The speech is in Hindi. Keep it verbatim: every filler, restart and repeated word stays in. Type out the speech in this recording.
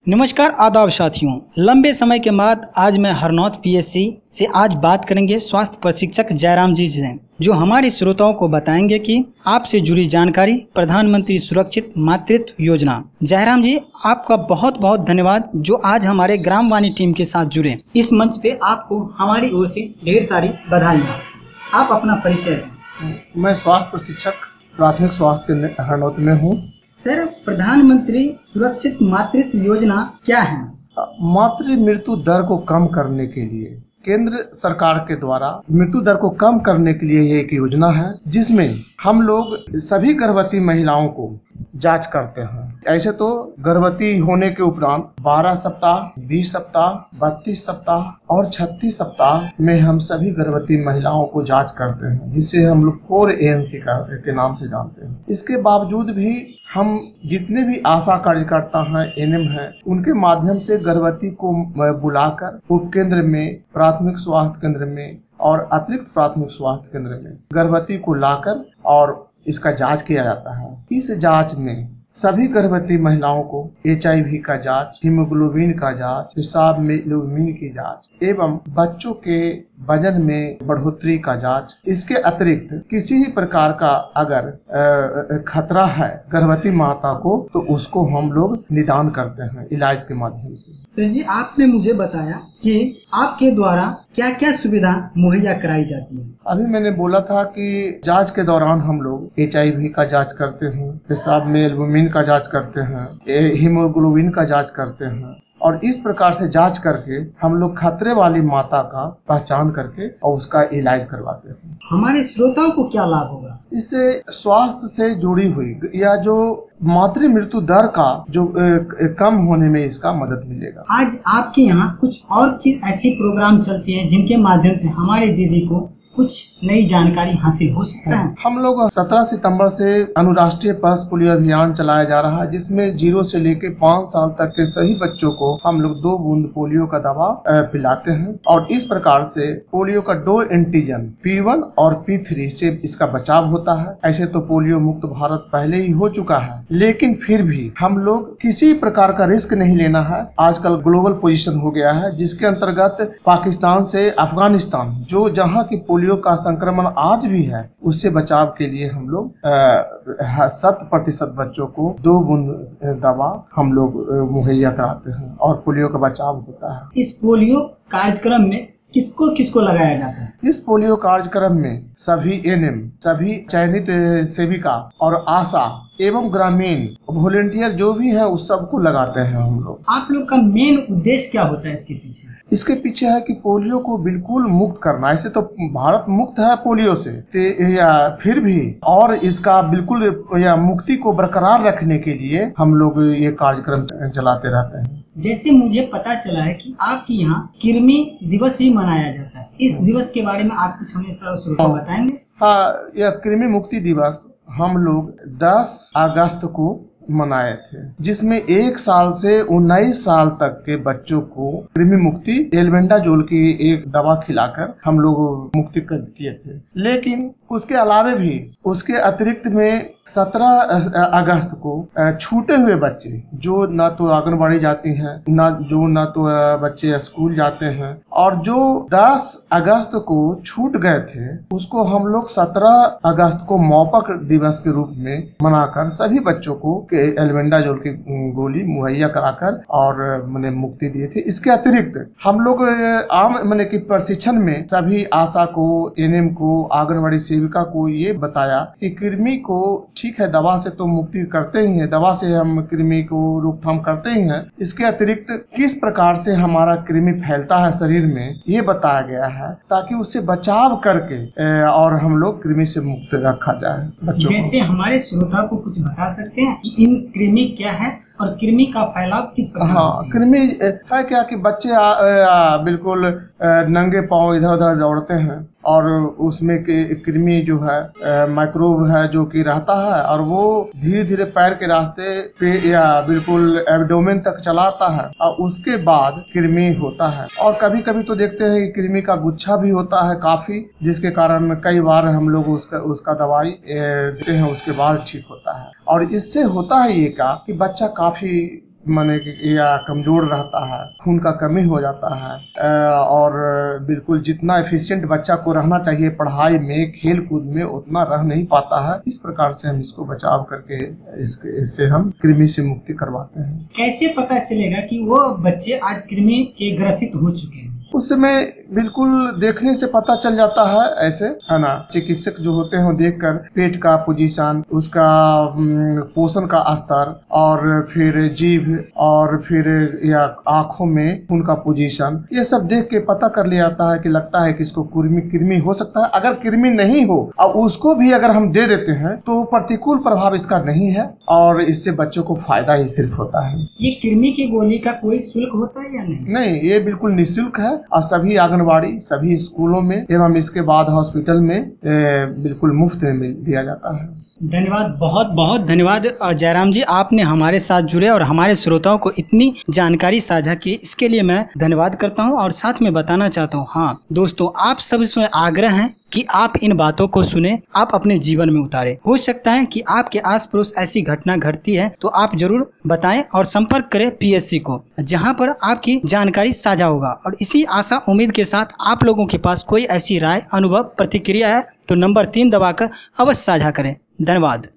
नमस्कार आदाब साथियों, लंबे समय के बाद आज मैं हरनौत पीएससी से आज बात करेंगे स्वास्थ्य प्रशिक्षक जयराम जी से, जो हमारे श्रोताओं को बताएंगे कि आपसे जुड़ी जानकारी प्रधानमंत्री सुरक्षित मातृत्व योजना। जयराम जी, आपका बहुत बहुत धन्यवाद जो आज हमारे ग्रामवाणी टीम के साथ जुड़े। इस मंच पे आपको हमारी ओर से ढेर सारी बधाइयाँ। आप अपना परिचय दें। मैं स्वास्थ्य प्रशिक्षक प्राथमिक स्वास्थ्य केंद्र हरनौत में हूँ। सर, प्रधानमंत्री सुरक्षित मातृत्व योजना क्या है? मातृ मृत्यु दर को कम करने के लिए केंद्र सरकार के द्वारा मृत्यु दर को कम करने के लिए ये एक योजना है, जिसमें हम लोग सभी गर्भवती महिलाओं को जांच करते हैं। ऐसे तो गर्भवती होने के उपरांत बारह सप्ताह, बीस सप्ताह, बत्तीस सप्ताह और छत्तीस सप्ताह में हम सभी गर्भवती महिलाओं को जांच करते हैं, जिसे हम लोग फोर ए एन सी के नाम से जानते हैं। इसके बावजूद भी हम जितने भी आशा कार्यकर्ता हैं, एन एम हैं, उनके माध्यम से गर्भवती को बुलाकर उपकेंद्र में, प्राथमिक स्वास्थ्य केंद्र में और अतिरिक्त प्राथमिक स्वास्थ्य केंद्र में गर्भवती को लाकर और इसका जांच किया जाता है। इस जांच में सभी गर्भवती महिलाओं को एच आई वी का जांच, हीमोग्लोबिन का जांच, पेशाब में एल्बुमिन की जांच एवं बच्चों के वजन में बढ़ोतरी का जांच। इसके अतिरिक्त किसी भी प्रकार का अगर खतरा है गर्भवती माता को, तो उसको हम लोग निदान करते हैं इलाज के माध्यम से। सर जी, आपने मुझे बताया कि आपके द्वारा क्या क्या सुविधा मुहैया कराई जाती है। अभी मैंने बोला था कि जांच के दौरान हम लोग एच आई वी का जांच करते हैं, पेशाब में एल्बुमिन का जांच करते हैं, हीमोग्लोबिन का जांच करते हैं और इस प्रकार से जांच करके हम लोग खतरे वाली माता का पहचान करके और उसका इलाज करवाते हैं। हमारे श्रोताओं को क्या लाभ होगा? इससे स्वास्थ्य से जुड़ी हुई या जो मातृ मृत्यु दर का जो कम होने में इसका मदद मिलेगा। आज आपके यहाँ कुछ और ऐसी प्रोग्राम चलती है जिनके माध्यम से हमारी दीदी को कुछ नई जानकारी हासिल हो सकता है। हम लोग सत्रह सितंबर से अनुराष्ट्रीय पल्स पोलियो अभियान चलाया जा रहा है, जिसमें जीरो से लेकर पाँच साल तक के सभी बच्चों को हम लोग दो बूंद पोलियो का दवा पिलाते हैं और इस प्रकार से पोलियो का दो एंटीजन पी वन और पी थ्री से इसका बचाव होता है। ऐसे तो पोलियो मुक्त भारत पहले ही हो चुका है, लेकिन फिर भी हम लोग किसी प्रकार का रिस्क नहीं लेना है। आजकल ग्लोबल पोजीशन हो गया है, जिसके अंतर्गत पाकिस्तान से अफगानिस्तान, जो जहाँ की पोलियो का संक्रमण आज भी है, उससे बचाव के लिए हम लोग शत प्रतिशत बच्चों को दो बूंद दवा हम लोग मुहैया कराते हैं और पोलियो का बचाव होता है। इस पोलियो कार्यक्रम में किसको किसको लगाया जाता है? इस पोलियो कार्यक्रम में सभी एन एम, सभी चयनित सेविका और आशा एवं ग्रामीण वॉलेंटियर जो भी है उस सबको लगाते हैं हम लोग। आप लोग का मेन उद्देश्य क्या होता है इसके पीछे? इसके पीछे है कि पोलियो को बिल्कुल मुक्त करना। ऐसे तो भारत मुक्त है पोलियो से, या फिर भी और इसका बिल्कुल या मुक्ति को बरकरार रखने के लिए हम लोग ये कार्यक्रम चलाते रहते हैं। जैसे मुझे पता चला है कि आपके यहाँ कृमि दिवस भी मनाया जाता है, इस दिवस के बारे में आप कुछ हमें श्रोताओं को बताएंगे? हाँ, यह कृमि मुक्ति दिवस हम लोग दस अगस्त को मनाए थे, जिसमें एक साल से उन्नीस साल तक के बच्चों को कृमि मुक्ति एल्बेंडाजोल की एक दवा खिलाकर हम लोग मुक्ति किए थे। लेकिन उसके अलावे भी उसके अतिरिक्त में सत्रह अगस्त को छूटे हुए बच्चे जो ना तो आंगनबाड़ी जाती हैं, ना जो ना तो बच्चे स्कूल जाते हैं, और जो दस अगस्त को छूट गए थे, उसको हम लोग सत्रह अगस्त को मौपक दिवस के रूप में मनाकर सभी बच्चों को एल्बेंडाजोल की गोली मुहैया कराकर और मैंने मुक्ति दिए थे। इसके अतिरिक्त हम लोग आम मैंने की प्रशिक्षण में सभी आशा को, एन एम को, आंगनबाड़ी सेविका को ये बताया कि कृमि को ठीक है, दवा से तो मुक्ति करते ही हैं, दवा से हम कृमि को रोकथाम करते ही हैं, इसके अतिरिक्त किस प्रकार से हमारा कृमि फैलता है शरीर में ये बताया गया है, ताकि उससे बचाव करके और हम लोग कृमि से मुक्त रखा जाए बच्चों को। जैसे हमारे श्रोता को कुछ बता सकते हैं कि इन कृमि क्या है और कृमि का फैलाव किस प्रकार? हाँ, कृमि है क्या कि बच्चे आ, आ, बिल्कुल नंगे पांव इधर उधर दौड़ते हैं और उसमें कृमि जो है माइक्रोब है जो कि रहता है और वो धीरे धीरे पैर के रास्ते पे या बिल्कुल एब्डोमेन तक चलाता है और उसके बाद कृमि होता है। और कभी कभी तो देखते हैं कि कृमि का गुच्छा भी होता है काफी, जिसके कारण कई बार हम लोग उसका उसका दवाई देते हैं, उसके बाद ठीक होता है। और इससे होता है ये क्या कि बच्चा काफी माने कि या कमजोर रहता है, खून का कमी हो जाता है और बिल्कुल जितना एफिशिएंट बच्चा को रहना चाहिए पढ़ाई में, खेल कूद में, उतना रह नहीं पाता है। इस प्रकार से हम इसको बचाव करके इसके इससे हम कृमि से मुक्ति करवाते हैं। कैसे पता चलेगा कि वो बच्चे आज कृमि के ग्रसित हो चुके हैं? उस समय बिल्कुल देखने से पता चल जाता है, ऐसे है ना। चिकित्सक जो होते हैं देखकर पेट का पोजीशन, उसका पोषण का स्तर और फिर जीभ और फिर या आंखों में खून का पोजीशन, ये सब देख के पता कर लिया जाता है कि लगता है कि इसको कृमि कृमि हो सकता है। अगर कृमि नहीं हो और उसको भी अगर हम दे देते हैं तो प्रतिकूल प्रभाव इसका नहीं है और इससे बच्चों को फायदा ही सिर्फ होता है। ये कृमि की गोली का कोई शुल्क होता है या नहीं? नहीं, ये बिल्कुल निःशुल्क है और सभी आंगनबाड़ी, सभी स्कूलों में एवं इसके बाद हॉस्पिटल में बिल्कुल मुफ्त में मिल दिया जाता है। धन्यवाद, बहुत बहुत धन्यवाद जयराम जी, आपने हमारे साथ जुड़े और हमारे श्रोताओं को इतनी जानकारी साझा की, इसके लिए मैं धन्यवाद करता हूं। और साथ में बताना चाहता हूं, हाँ दोस्तों, आप सब से आग्रह है कि आप इन बातों को सुने, आप अपने जीवन में उतारें। हो सकता है कि आपके आस पड़ोस ऐसी घटना घटती है तो आप जरूर बताएं और संपर्क करें पीएससी को, जहां पर आपकी जानकारी साझा होगा। और इसी आशा उम्मीद के साथ आप लोगों के पास कोई ऐसी राय, अनुभव, प्रतिक्रिया है तो नंबर तीन दबाकर अवश्य साझा करें। धन्यवाद।